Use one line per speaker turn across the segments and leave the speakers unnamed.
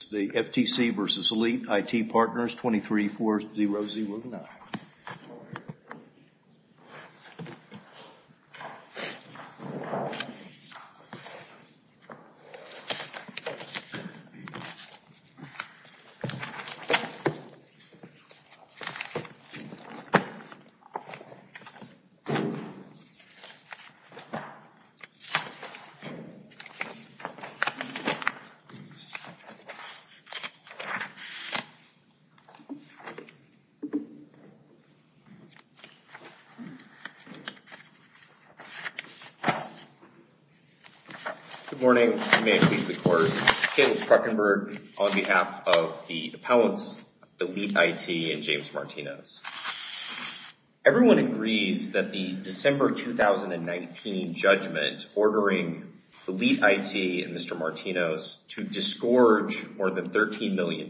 The FTC versus Elite IT Partners, 234009.
Good morning. May it please the Court. Caleb Kruckenberg on behalf of the appellants, Elite IT and James Martinez. Everyone agrees that the December 2019 judgment ordering Elite IT and Mr. Martinez to disgorge more than $13 million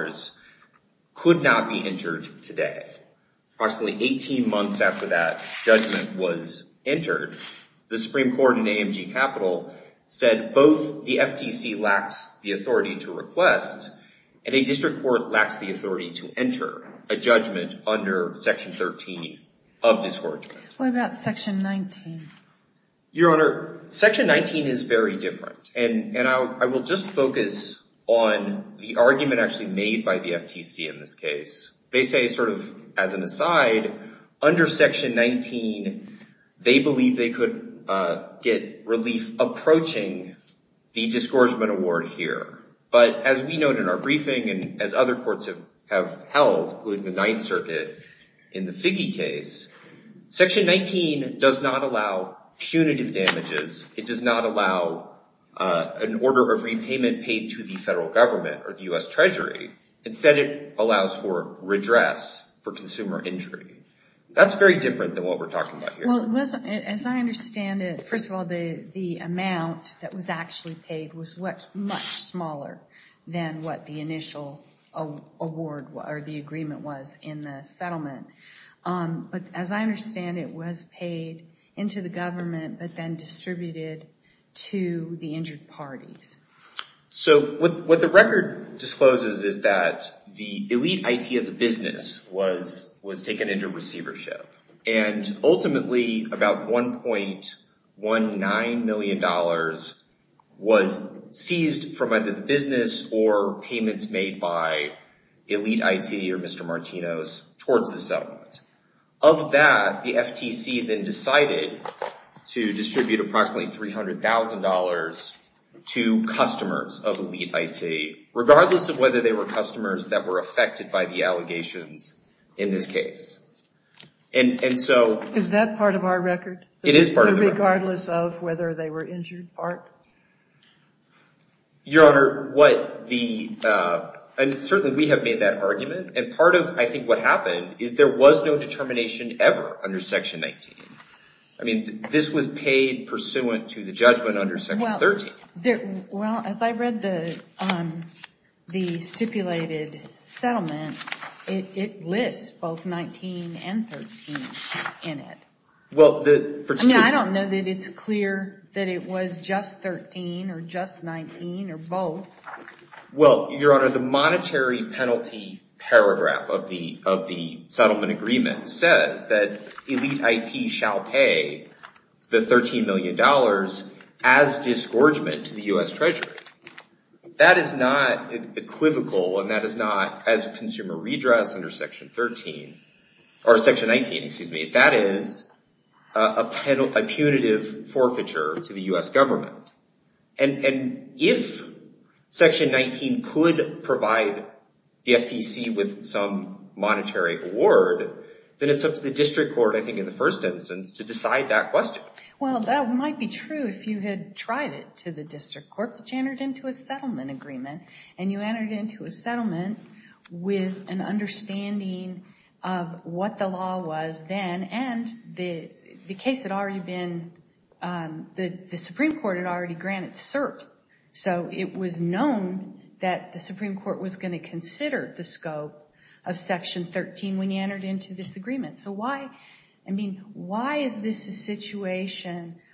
could not be entered today. Approximately 18 months after that judgment was entered, the Supreme Court in AMG Capital said both the FTC lacks the authority to request and a district court lacks the authority to enter a judgment under Section 13 of disgorgement.
What about Section 19?
Your Honor, Section 19 is very different, and I will just focus on the argument actually made by the FTC in this case. They say, sort of as an aside, under Section 19, they believe they could get relief approaching the disgorgement award here. But as we note in our briefing and as other courts have held, including the Ninth Circuit in the Figge case, Section 19 does not allow punitive damages. It does not allow an order of repayment paid to the federal government or the U.S. Treasury. Instead, it allows for redress for consumer injury. That's very different than what we're talking about here.
Well, as I understand it, first of all, the amount that was actually paid was much smaller than what the initial award or the agreement was in the settlement. But as I understand it, was paid into the government but then distributed to the injured parties.
So what the record discloses is that the Elite IT as a business was taken into receivership. And ultimately, about $1.19 million was seized from either the business or payments made by Elite IT or Mr. Martinez towards the settlement. Of that, the FTC then decided to distribute approximately $300,000 to customers of Elite IT, regardless of whether they were customers that were affected by the allegations in this case. And so...
Is that part of our record?
It is part of the record.
Regardless of whether they were injured part?
Your Honor, and certainly we have made that argument, and part of, I think, what happened is there was no determination ever under Section 19. I mean, this was paid pursuant to the judgment under Section 13.
Well, as I read the stipulated settlement, it lists both 19 and 13 in it.
Well,
I don't know that it's clear that it was just 13 or just 19 or both.
Well, Your Honor, the monetary penalty paragraph of the settlement agreement says that Elite IT shall pay the $13 million as disgorgement to the U.S. Treasury. That is not equivocal, and that is not as consumer redress under Section 13, or Section 19, excuse me. That is a punitive forfeiture to the U.S. government. And if Section 19 could provide the FTC with some monetary award, then it's up to the district court, I think, in the first instance, to decide that question.
Well, that might be true if you had tried it to the district court, but you entered into a settlement agreement, and you entered into a settlement with an understanding of what the law was then, and the case had already been, the Supreme Court had already granted cert. So it was known that the Supreme Court was going to consider the scope of Section 13 when you entered into this agreement. So why is this a situation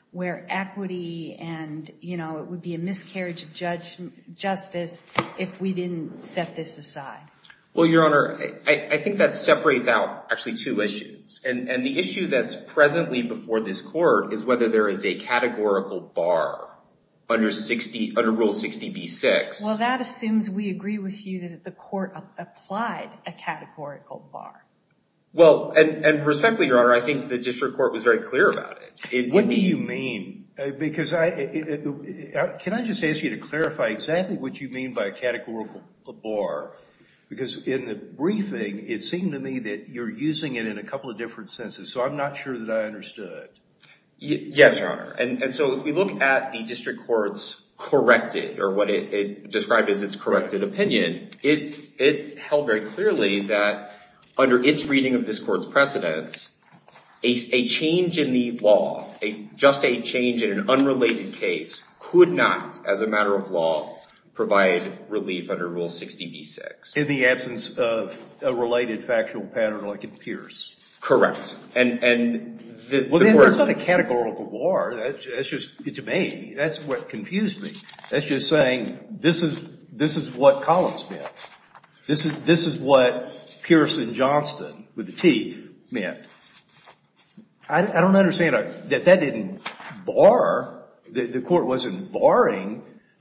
where equity and, it would be a miscarriage of justice if we didn't set this aside?
Well, Your Honor, I think that separates out actually two issues. And the issue that's presently before this court is whether there is a categorical bar under Rule 60b-6.
Well, that assumes we agree with you that the court applied a categorical bar.
Well, and respectfully, Your Honor, I think the district court was very clear about it.
What do you mean? Because can I just ask you to clarify exactly what you mean by a categorical bar? Because in the briefing, it seemed to me that you're using it in a couple of different senses, so I'm not sure that I understood.
Yes, Your Honor. And so if we look at the district court's corrected, or what it described as its corrected opinion, it held very clearly that under its reading of this court's precedents, a change in the law, just a change in an unrelated case, could not, as a matter of law, provide relief under Rule 60b-6.
In the absence of a related factual pattern like in Pierce.
Correct.
Well, then that's not a categorical bar. That's just, to me, that's what confused me. That's just saying this is what Collins meant. This is what Pierce and Johnston, with the T, meant. I don't understand that didn't bar, the court wasn't barring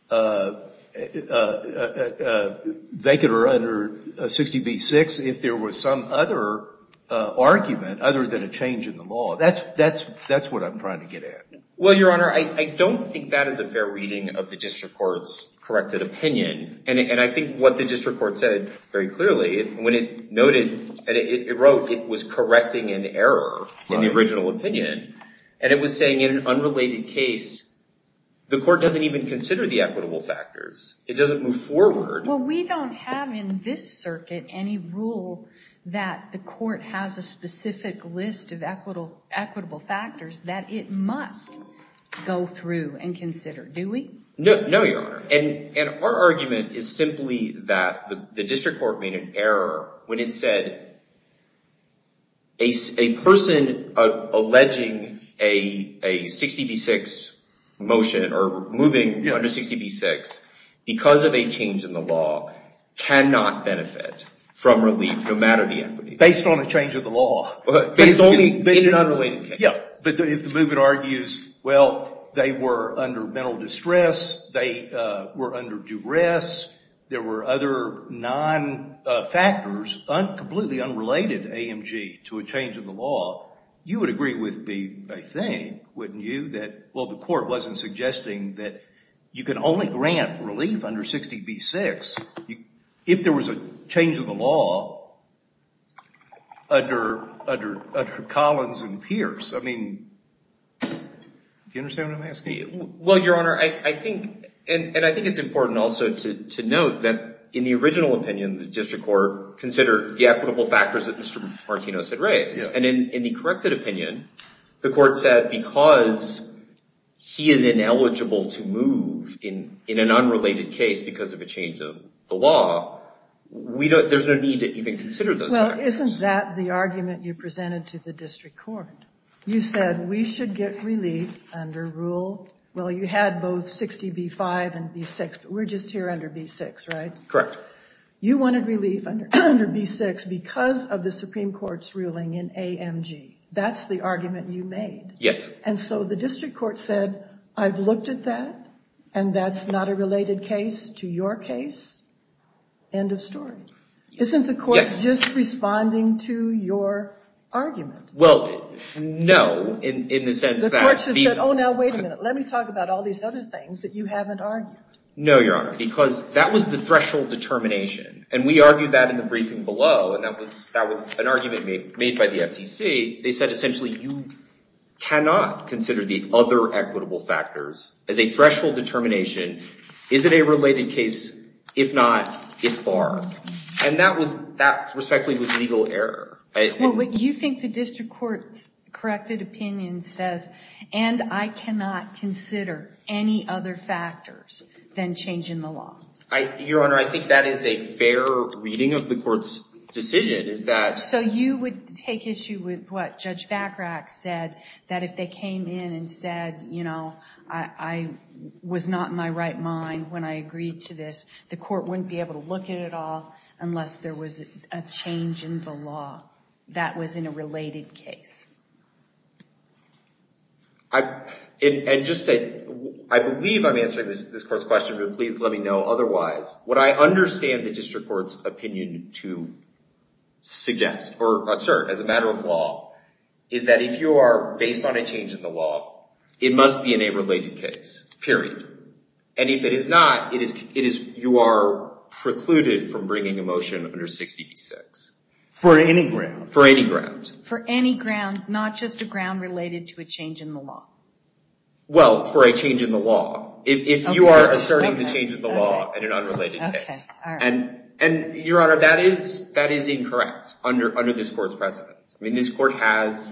vacant or under 60b-6 if there was some other argument other than a change in the law. That's what I'm trying to get at.
Well, Your Honor, I don't think that is a fair reading of the district court's corrected opinion. And I think what the district court said very clearly, when it noted, and it wrote it was correcting an error in the original opinion, and it was saying in an unrelated case, the court doesn't even consider the equitable factors. It doesn't move forward.
Well, we don't have in this circuit any rule that the court has a specific list of equitable factors that it must go through and consider, do we?
No, Your Honor. And our argument is simply that the district court made an error when it said a person alleging a 60b-6 motion or moving under 60b-6 because of a change in the law cannot benefit from relief, no matter the equity.
Based on a change of the law.
Based only in an unrelated case.
Yeah, but if the movement argues, well, they were under mental distress, they were under duress, there were other non-factors, completely unrelated AMG to a change in the law, you would agree with me, I think, wouldn't you, that, well, the court wasn't suggesting that you can only grant relief under 60b-6 if there was a change in the law under Collins and Pierce. I mean, do you understand what I'm asking?
Well, Your Honor, I think, and I think it's important also to note that in the original opinion, the district court considered the equitable factors that Mr. Martinez had raised. Yeah. And in the corrected opinion, the court said because he is ineligible to move in an unrelated case because of a change of the law, there's no need to even consider those factors.
Well, isn't that the argument you presented to the district court? You said we should get relief under rule, well, you had both 60b-5 and b-6, but we're just here under b-6, right?
Correct.
You wanted relief under b-6 because of the Supreme Court's ruling in AMG. That's the argument you made.
Yes.
And so the district court said, I've looked at that, and that's not a related case to your case. End of story. Isn't the court just responding to your argument?
Well, no, in the sense that...
The court should have said, oh, now, wait a minute. Let me talk about all these other things that you haven't argued.
No, Your Honor, because that was the threshold determination. And we argued that in the briefing below, and that was an argument made by the FTC. They said essentially you cannot consider the other equitable factors as a threshold determination. Is it a related case? If not, it's barred. And that respectfully was legal error.
Well, you think the district court's corrected opinion says, and I cannot consider any other factors than change in the law.
Your Honor, I think that is a fair reading of the court's decision is that...
So you would take issue with what Judge Bachrach said, that if they came in and said, you know, I was not in my right mind when I agreed to this, the court wouldn't be able to look at it all unless there was a change in the law that was in a related case.
I believe I'm answering this court's question, but please let me know otherwise. What I understand the district court's opinion to suggest or assert as a matter of law is that if you are based on a change in the law, it must be in a related case, period. And if it is not, you are precluded from bringing a motion under 60b-6.
For any ground.
For any ground.
For any ground, not just a ground related to a change in the law.
Well, for a change in the law. If you are asserting the change in the law in an unrelated case.
All right.
And Your Honor, that is incorrect under this court's precedent. I mean, this court has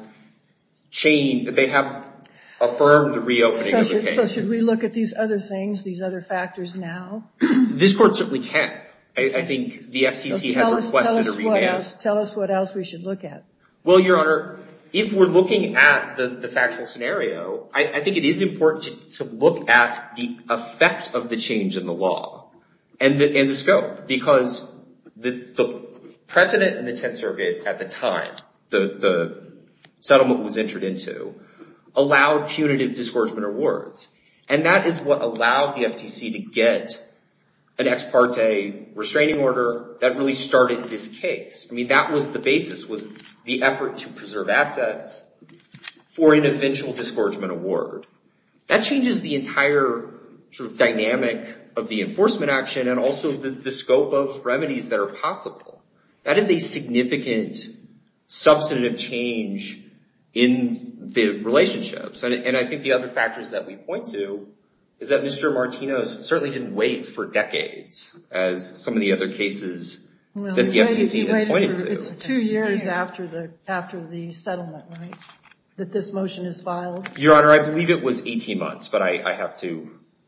they have affirmed the reopening of the case.
So should we look at these other things, these other factors now?
This court certainly can. I think the FTC has requested a remand.
Tell us what else we should look at.
Well, Your Honor, if we're looking at the factual scenario, I think it is important to look at the effect of the change in the law and the scope, because the precedent in the Tenth Circuit at the time the settlement was entered into allowed punitive disgorgement awards. And that is what allowed the FTC to get an ex parte restraining order that really started this case. I mean, that was the basis, was the effort to preserve assets for an eventual disgorgement award. That changes the entire sort of dynamic of the enforcement action and also the scope of remedies that are possible. That is a significant substantive change in the relationships. And I think the other factors that we point to is that Mr. Martinez certainly didn't wait for decades, as some of the other cases that the FTC has pointed to.
It's 2 years after the settlement, right, that this motion is filed?
Your Honor, I believe it was 18 months, but I have to...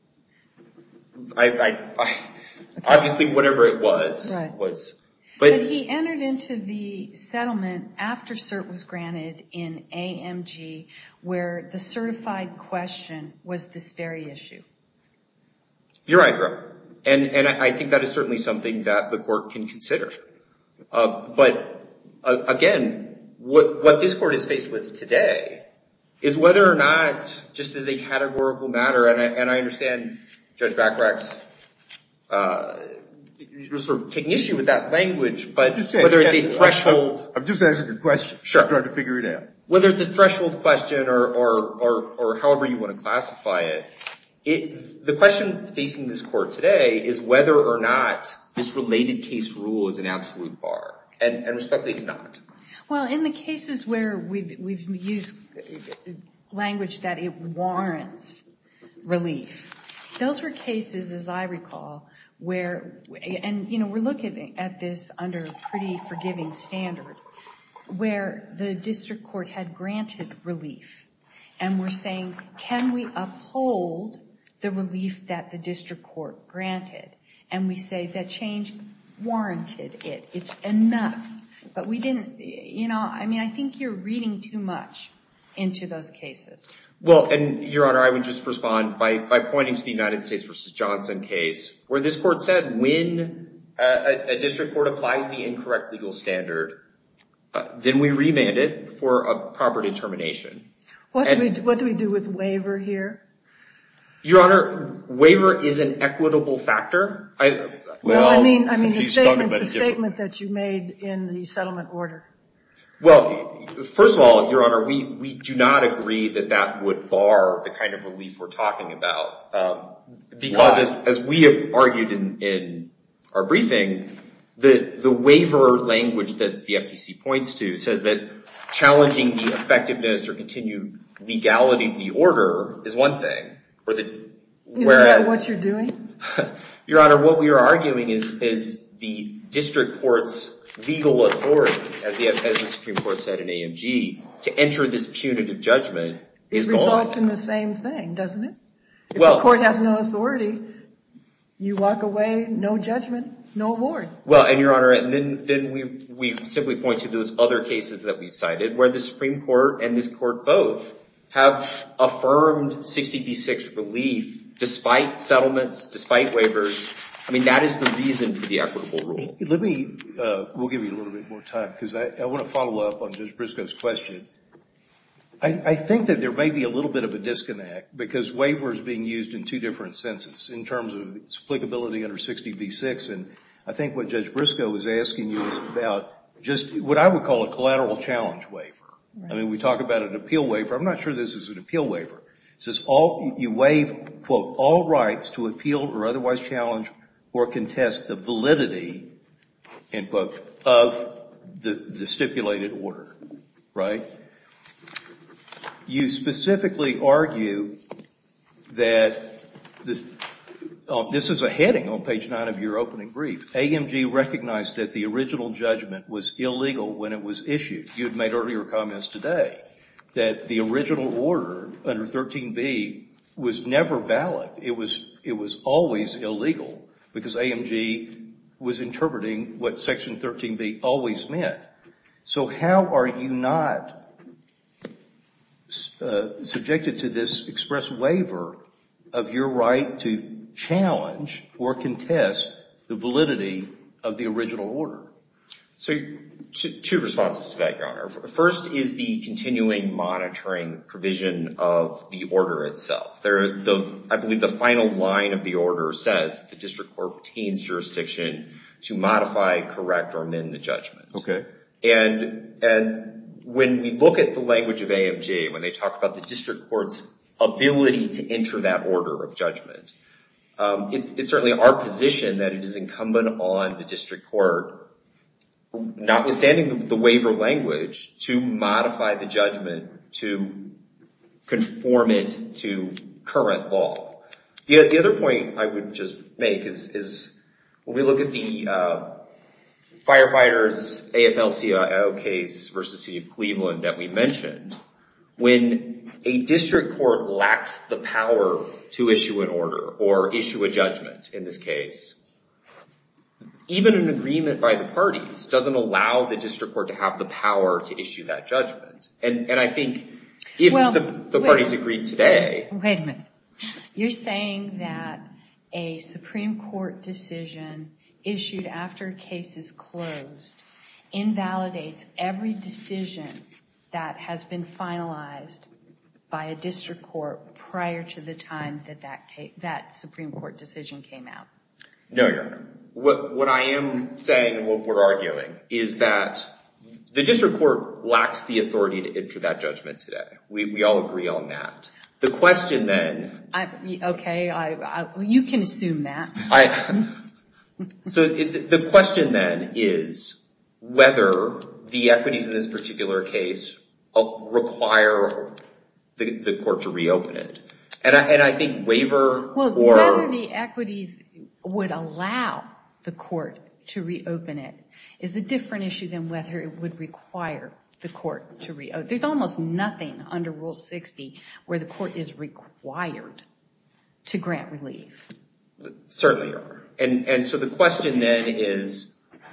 obviously, whatever it was, was...
But he entered into the settlement after cert was granted in AMG, where the certified question was this very issue.
You're right, Bro. And I think that is certainly something that the court can consider. But again, what this court is faced with today is whether or not, just as a categorical matter, and I understand Judge Bachrach's sort of taking issue with that language, but whether it's a threshold...
I'm just asking a question.
Sure.
I'm trying to figure it out.
Whether it's a threshold question or however you want to classify it, the question facing this court today is whether or not this related case rule is an absolute bar. And respectfully, it's not.
Well, in the cases where we've used language that it warrants relief, those were cases, as I recall, where, and you know, we're looking at this under a pretty forgiving standard, where the district court had granted relief. And we're saying, can we uphold the relief that the district court granted? And we say that change warranted it. It's enough. But we didn't, you know, I mean, I think you're reading too much into those cases.
Well, and Your Honor, I would just respond by pointing to the United States versus Johnson case, where this court said when a district court applies the incorrect legal standard, then we remand it for a proper determination.
What do we do with waiver here?
Your Honor, waiver is an equitable factor.
I mean the statement that you made in the settlement order.
Well, first of all, Your Honor, we do not agree that would bar the kind of relief we're talking about. Because as we have argued in our briefing, the waiver language that the FTC points to says that challenging the effectiveness or continued legality of the order is one thing.
Isn't that what you're doing?
Your Honor, what we are arguing is the district court's legal authority, as the Supreme Court said in AMG, to enter this punitive judgment is gone.
It results in the same thing, doesn't it? If the court has no authority, you walk away, no judgment. no award.
Well, and Your Honor, and then we simply point to those other cases that we've cited where the Supreme Court and this court both have affirmed 60B6 relief despite settlements, despite waivers. I mean, that is the reason for the equitable rule.
We'll give you a little bit more time because I want to follow up on Judge Briscoe's question. I think that there may be a little bit of a disconnect because waiver is being used in two different senses in terms of its applicability under 60B6. And I think what Judge Briscoe was asking you is about just what I would call a collateral challenge waiver. Right. I mean, we talk about an appeal waiver. I'm not sure this is an appeal waiver. It says you waive, quote, all rights to appeal or otherwise challenge or contest the validity, end quote, of the stipulated order, right? You specifically argue that this is a heading on page 9 of your opening brief. AMG recognized that the original judgment was illegal when it was issued. You had made earlier comments today that the original order under 13B was never valid. It was always illegal because AMG was interpreting what Section 13B always meant. So how are you not subjected to this express waiver of your right to challenge or contest the validity of the original order?
So two responses to that, Your Honor. First is the continuing monitoring provision of the order itself. I believe the final line of the order says that the district court retains jurisdiction to modify, correct, or amend the judgment. Okay. And when we look at the language of AMG, when they talk about the district court's ability to enter that order of judgment, it's certainly our position that it is incumbent on the district court, notwithstanding the waiver language, to modify the judgment to conform it to current law. The other point I would just make is when we look at the firefighters AFL-CIO case versus City of Cleveland that we mentioned, when a district court lacks the power to issue an order or issue a judgment in this case, even an agreement by the parties doesn't allow the district court to have the power to issue that judgment. And I think if the parties agreed today...
Wait a minute. You're saying that a Supreme Court decision issued after a case is closed invalidates every decision that has been finalized by a district court prior to the time that Supreme Court decision came out?
No, Your Honor. What I am saying and what we're arguing is that the district court lacks the authority to enter that judgment today. We all agree on that. The question then... you can assume that. So the question then is whether the equities in this particular case require the court to reopen it. And I think waiver
whether the equities would allow the court to reopen it is a different issue than whether it would require the court to reopen. There's almost nothing under Rule 60 where the court is required to grant relief.
Certainly, Your Honor. And so the question then is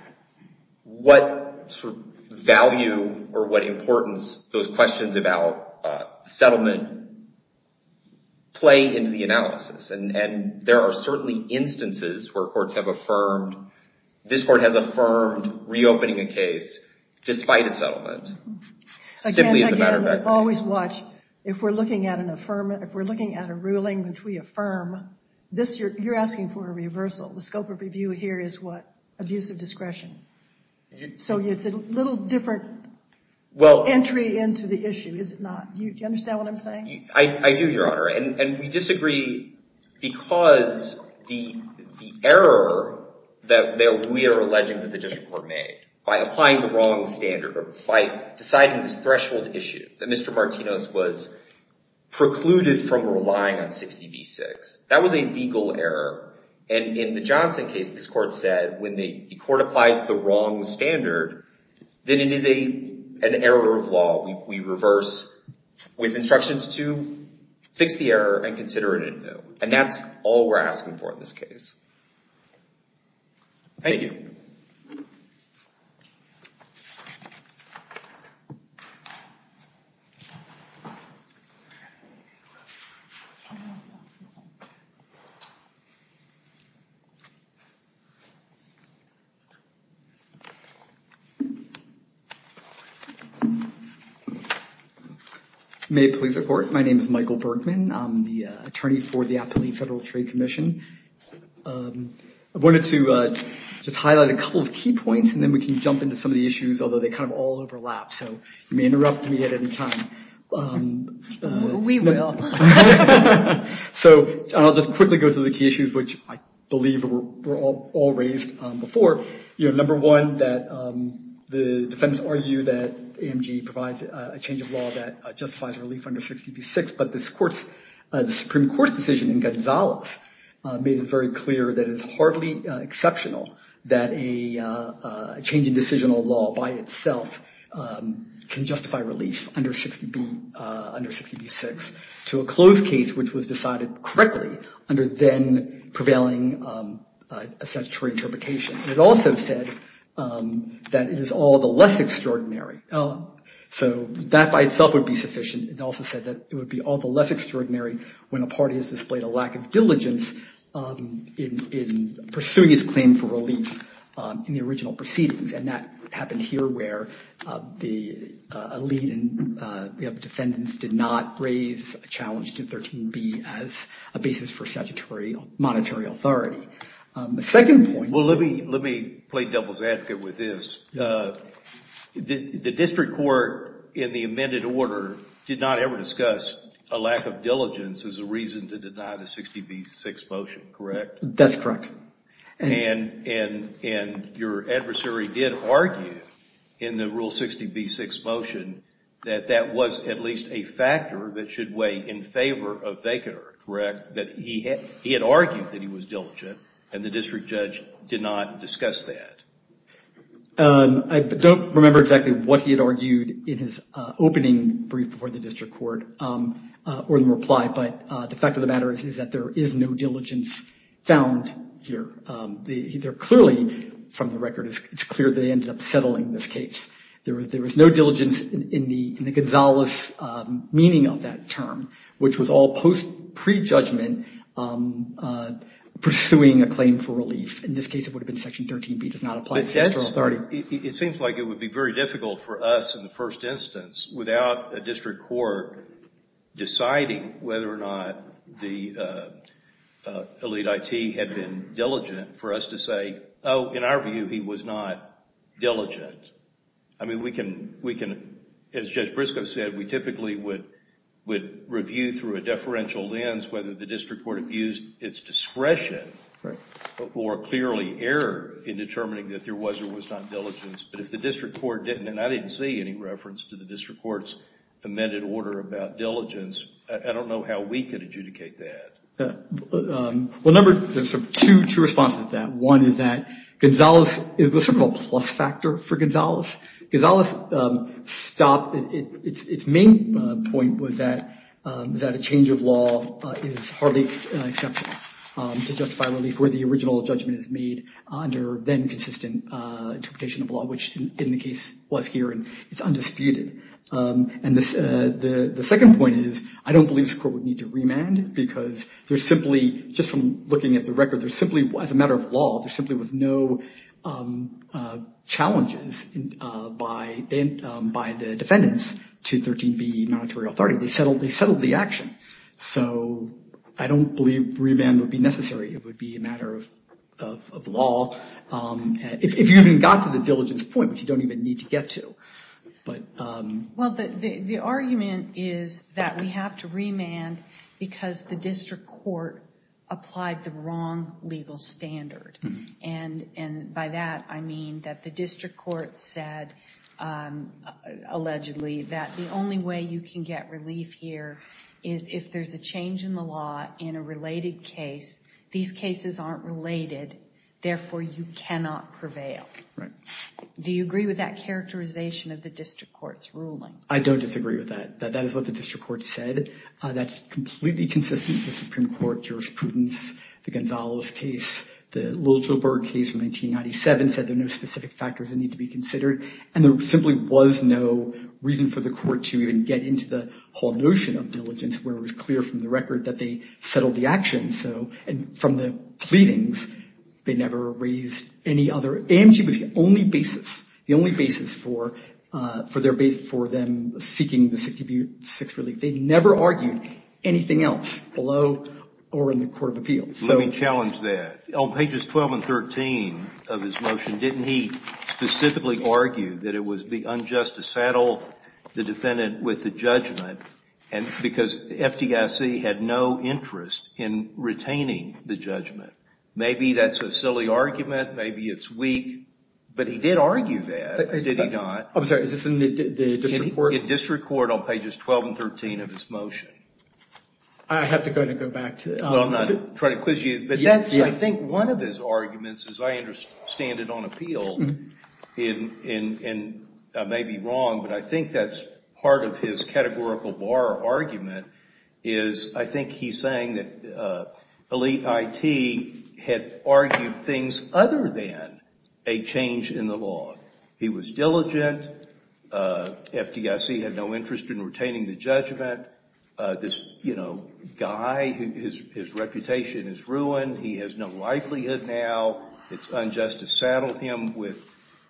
what sort of value or what importance those questions about settlement play into the analysis. And there are certainly instances where courts have affirmed, this court has affirmed reopening a case despite a settlement. Simply as a matter of fact.
Always watch, if we're looking at if we're looking at a ruling which we affirm, you're asking for a reversal. The scope of review here is what? Abuse of discretion. So it's a little different entry into the issue, is it not? Do you understand what I'm saying?
I do, Your Honor. And we disagree because the error that we are alleging that the district court made by applying the wrong standard or by deciding this threshold issue that Mr. Martinez was precluded from relying on 60b-6. That was a legal error. And in the Johnson case, this court said when the court applies the wrong standard, then it is an error of law. We reverse with instructions to fix the error and consider it anew. And that's all we're asking for in this case.
Thank you.
May it please the Court. My name is Michael Bergman. I'm the attorney for the Appellate Federal Trade Commission. I wanted to just highlight a couple of key points, and then we can jump into some of the issues, although they kind of all overlap. So you may interrupt me at any time.
We will.
So I'll just quickly go through the key issues, which I believe were all raised before. Number one, that the defendants argue that AMG provides a change of law that justifies relief under 60b-6, but the Supreme Court's decision in Gonzalez made it very clear that it is hardly exceptional that a change in decisional law by itself can justify relief under 60b-6 to a closed case which was decided correctly under then prevailing a statutory interpretation. And it also said that it is all the less extraordinary. So that by itself would be sufficient. It also said that it would be all the less extraordinary when a party has displayed a lack of diligence in pursuing its claim for relief in the original proceedings. And that happened here where the lead and the defendants did not raise a challenge to 13b as a basis for statutory monetary authority. The second point.
Well, let me play devil's advocate with this. The district court in the amended order did not ever discuss a lack of diligence as a reason to deny the 60b-6 motion, correct?
That's correct.
And your adversary did argue in the Rule 60b-6 motion that was at least a factor that should weigh in favor of vacatur, correct? That he had argued that he was diligent, and the district judge did not discuss that.
I don't remember exactly what he had argued in his opening brief before the district court or in the reply, but the fact of the matter is that there is no diligence found here. They're clearly, from the record, it's clear they ended up settling this case. There was no diligence in the Gonzalez meaning of that term, which was all pre-judgment pursuing a claim for relief. In this case, it would have been Section 13b, does not apply to statutory authority.
It seems like it would be very difficult for us in the first instance, without a district court deciding whether or not the Elite IT had been diligent, for us to say, oh, in our view, he was not diligent. I mean, we can, as Judge Briscoe said, we typically would review through a deferential lens whether the district court abused its discretion or clearly erred in determining that there was or was not diligence. But if the district court didn't, and I didn't see any reference to the district court's amended order about diligence, I don't know how we could adjudicate that.
There's sort of two responses to that. One is that Gonzalez, it was sort of a plus factor for Gonzalez. Gonzalez stopped, its main point was that a change of law is hardly exceptional to justify relief where the original judgment is made under then consistent interpretation of law, which in the case was here, and it's undisputed. And the second point is, I don't believe this court would need to remand because there's simply, just from looking at the record, there's simply, as a matter of law, there simply was no challenges by the defendants to 13b monetary authority. They settled the action. So I don't believe remand would be necessary. It would be a matter of law. If you even got to the diligence point, which you don't even need to get to. But
well, the argument is that we have to remand because the district court applied the wrong legal standard. Mm-hmm. And by that, I mean that the district court said, allegedly, that the only way you can get relief here is if there's a change in the law in a related case. These cases aren't related, therefore you cannot prevail.
Right.
Do you agree with that characterization of the district court's ruling? I
don't disagree with that. That is what the district court said. That's completely consistent with the Supreme Court jurisprudence, the Gonzalez case, The Liljeburg case from 1997 said there are no specific factors that need to be considered, and there simply was no reason for the court to even get into the whole notion of diligence, where it was clear from the record that they settled the action. So, and from the pleadings, they never raised any other. AMG was the only basis for them seeking the 66 relief. They never argued anything else below or in the Court of Appeals.
Let me challenge that. On pages 12 and 13 of his motion, didn't he specifically argue that it would be unjust to saddle the defendant with the judgment, and because FDIC had no interest in retaining the judgment? Maybe that's a silly argument, maybe it's weak, but he did argue that, did he not?
I'm sorry, is this in the district court?
In district court on pages 12 and 13 of his motion.
I have to go back to
well, I'm not trying to quiz you, but that's, I think, one of his arguments, as I understand it on appeal, and I may be wrong, but I think that's part of his categorical bar argument, is I think he's saying that Elite IT had argued things other than a change in the law. He was diligent. FDIC had no interest in retaining the judgment. This, guy, his reputation is ruined. He has no livelihood now. It's unjust to saddle him with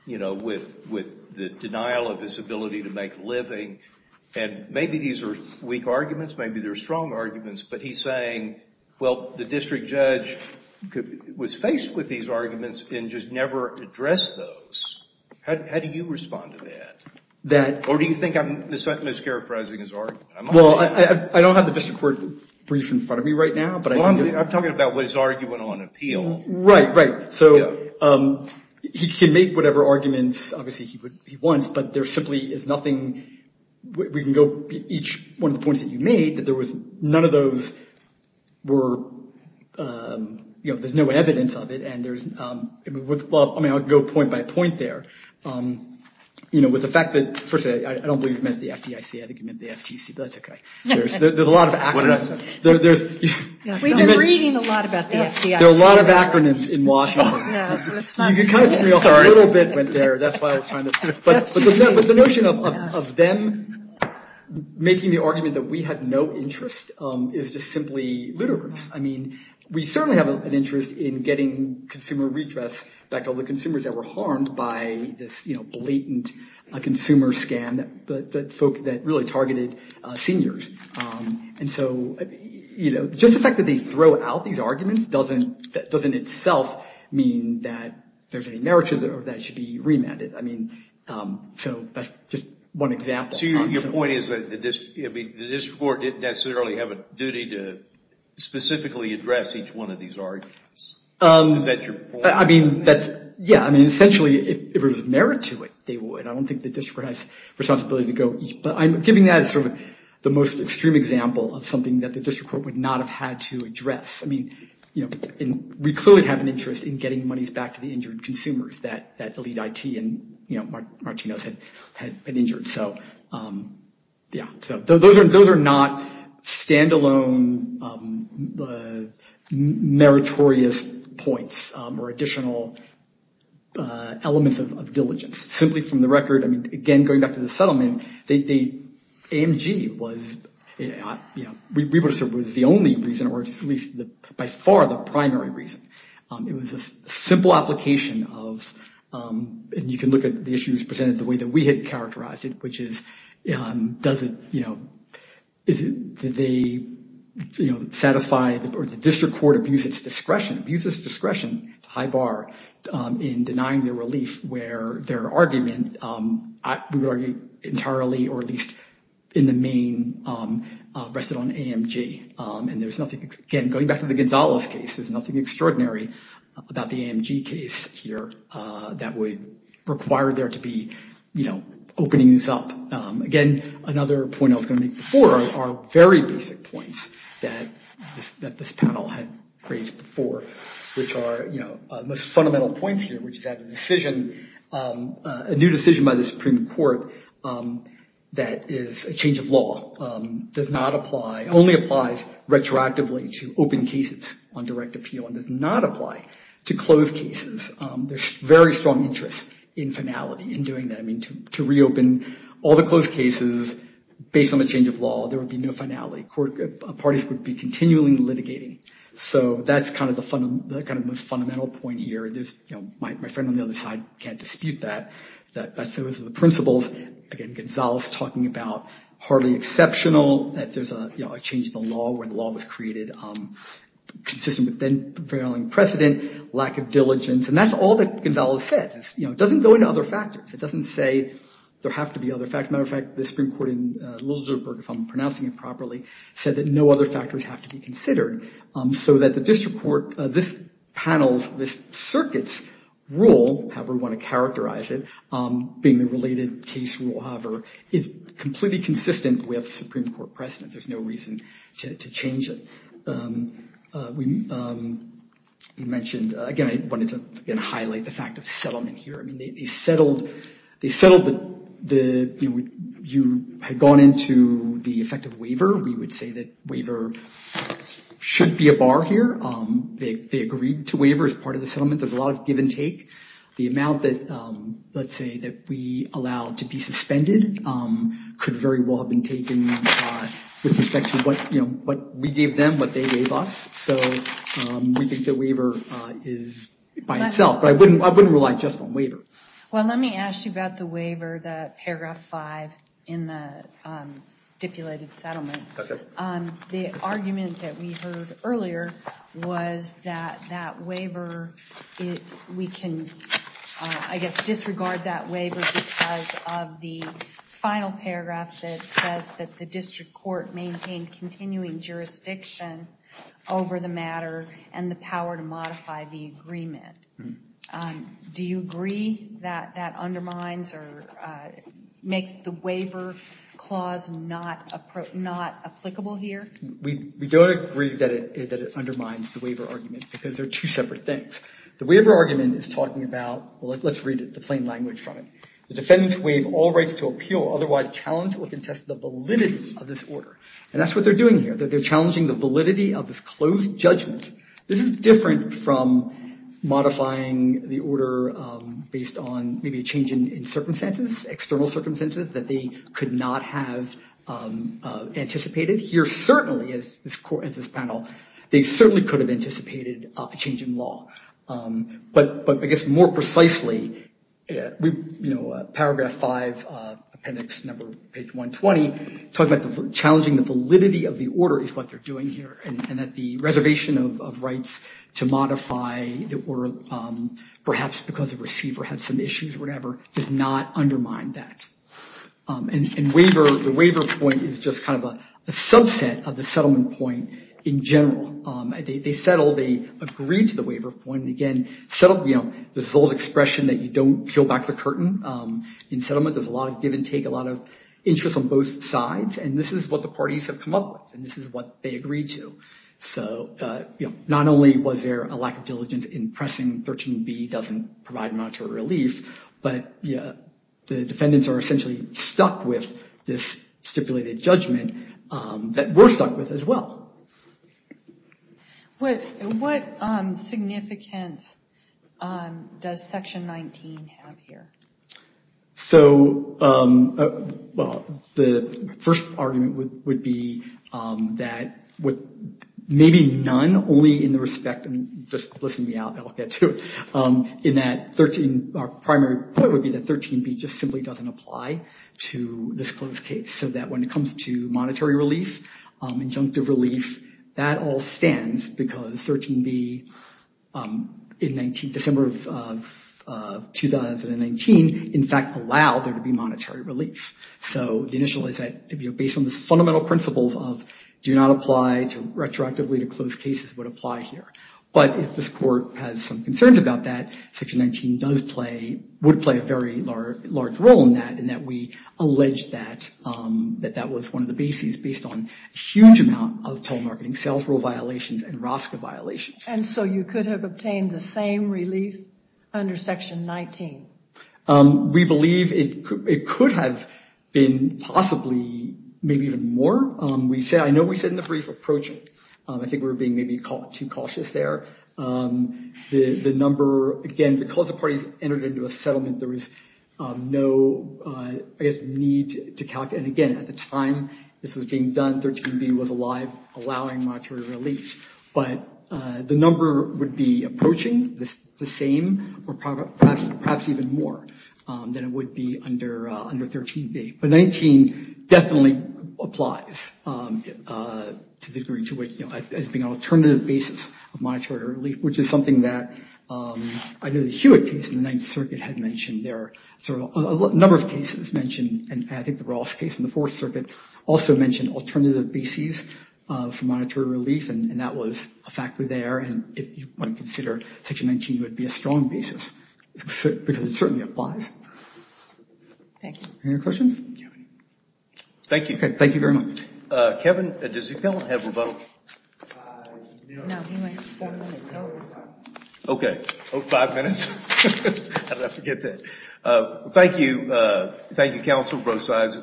the denial of his ability to make a living. And maybe these are weak arguments, maybe they're strong arguments, but he's saying, well, the district judge was faced with these arguments and just never addressed those. How do you respond to that? Or do you think I'm mischaracterizing his argument?
Well, I don't have the district court brief in front of me right now, but
I'm talking about what his argument on appeal.
Right. So he can make whatever arguments, obviously, he wants, but there simply is nothing. We can go each one of the points that you made, that there was none of those were, there's no evidence of it, and there's, I'll go point by point there. With the fact that, first, I don't believe you meant the FDIC. I think you meant the FTC, but that's okay. There's a lot of acronyms.
What did I say?
We've been reading a lot about the FDIC.
There are a lot of acronyms in Washington. You can kind of throw me off a little bit went there. That's why I was trying to. But the notion of them making the argument that we had no interest is just simply ludicrous. I mean, we certainly have an interest in getting consumer redress back to all the consumers that were harmed by this, blatant consumer scam that really targeted seniors. And so, just the fact that they throw out these arguments doesn't itself mean that there's any merit to it or that it should be remanded. I mean, so that's just one example.
So your point is that the district court didn't necessarily have a duty to specifically address each one of these arguments. Is that your point?
I mean, essentially, if there was merit to it, they would. I don't think the district court has responsibility to go each. But I'm giving that as sort of the most extreme example of something that the district court would not have had to address. I mean, we clearly have an interest in getting monies back to the injured consumers that Elite IT and, Martino's had been injured. So, so those are not standalone, meritorious points, or additional, elements of diligence. Simply from the record, I mean, again, going back to the settlement, AMG was, we would have said was the only reason, or at least by far the primary reason. It was a simple application of, and you can look at the issues presented the way that we had characterized it, which is, did they, satisfy, or the district court abuse its discretion, it's a high bar, in denying their relief, where their argument, we would argue entirely, or at least in the main, rested on AMG. And there's nothing, again, going back to the Gonzalez case, there's nothing extraordinary about the AMG case here, that would require there to be, openings up. Again, another point I was going to make before are very basic points that this panel had raised before, which are, the most fundamental points here, which is that a new decision by the Supreme Court, that is a change of law, does not apply, only applies retroactively to open cases on direct appeal, and does not apply to close cases. There's very strong interest in finality in doing that. I mean, to reopen all the closed cases based on a change of law, there would be no finality. Parties would be continually litigating. So that's kind of the most fundamental point here. There's, my friend on the other side can't dispute that. That's those are the principles. Again, Gonzalez talking about hardly exceptional, that there's a change in the law where the law was created, consistent with then prevailing precedent, lack of diligence. And that's all that Gonzalez says. It doesn't go into other factors. It doesn't say there have to be other factors. Matter of fact, the Supreme Court in Liljeburg, if I'm pronouncing it properly, said that no other factors have to be considered, so that the district court, this circuit's rule, however we want to characterize it, being the related case rule, however, is completely consistent with Supreme Court precedent. There's no reason to change it. We mentioned, again, I wanted to highlight the fact of settlement here. I mean, they settled you had gone into the effective waiver. We would say that waiver should be a bar here. They agreed to waiver as part of the settlement. There's a lot of give and take. The amount that, let's say, that we allowed to be suspended could very well have been taken with respect to what we gave them, what they gave us. So we think that waiver is by itself, but I wouldn't rely just on waiver.
Well, let me ask you about the waiver, the paragraph 5 in the stipulated settlement. Okay. The argument that we heard earlier was that waiver, we can, I guess, disregard that waiver because of the final paragraph that says that the district court maintained continuing jurisdiction over the matter and the power to modify the agreement. Do you agree that that undermines or makes the waiver clause not applicable here?
We don't agree that it undermines the waiver argument because they're two separate things. The waiver argument is talking about, well, let's read it, the plain language from it. The defendants waive all rights to appeal or otherwise challenge or contest the validity of this order. And that's what they're doing here. They're challenging the validity of this closed judgment. This is different from modifying the order based on maybe a change in circumstances, external circumstances that they could not have anticipated. Here, certainly, as this panel, they certainly could have anticipated a change in law. But I guess more precisely, paragraph 5, appendix number, page 120, talking about challenging the validity of the order is what they're doing here, and that the reservation of rights to modify the order, perhaps because the receiver had some issues or whatever, does not undermine that. And the waiver point is just kind of a subset of the settlement point in general. They agreed to the waiver point. And again, this old expression that you don't peel back the curtain. In settlement, there's a lot of give and take, a lot of interest on both sides. And this is what the parties have come up with. And this is what they agreed to. So, not only was there a lack of diligence in pressing 13B doesn't provide monetary relief, but the defendants are essentially stuck with this stipulated judgment that we're stuck with as well.
What significance does Section 19 have here?
So, the first argument would be that with maybe none, only in the respect, and just listen to me out, I'll get to it, in that our primary point would be that 13B just simply doesn't apply to this closed case. So that when it comes to monetary relief, injunctive relief, that all stands because 13B in December of 2019, in fact, allowed there to be monetary relief. So the initial is that based on this fundamental principles of do not apply to retroactively to closed cases would apply here. But if this court has some concerns about that, Section 19 would play a very large role in that we allege that was one of the bases based on a huge amount of telemarketing sales rule violations and ROSCA violations.
And so you could have obtained the same relief under Section 19?
We believe it could have been possibly maybe even more. I know we said in the brief approaching, I think we were being maybe too cautious there. The number, again, because the parties entered into a settlement, there was no, need to calculate. And again, at the time this was being done, 13B was alive, allowing monetary relief. But the number would be approaching the same, or perhaps even more than it would be under 13B. But 19 definitely applies to the degree to which, as being an alternative basis of monetary relief, which is something that I know the Hewitt case in the Ninth Circuit had mentioned. There are sort of a number of cases mentioned, and I think the Ross case in the Fourth Circuit also mentioned alternative bases for monetary relief, and that was a factor there. And if you want to consider Section 19 would be a strong basis, because it certainly applies.
Thank you.
Any other questions?
Thank you.
Okay, thank you very much.
Kevin, does the appellant have rebuttal?
No, he went 4 minutes over.
Okay. 5 minutes? How did I forget that? Thank you, counsel, both sides.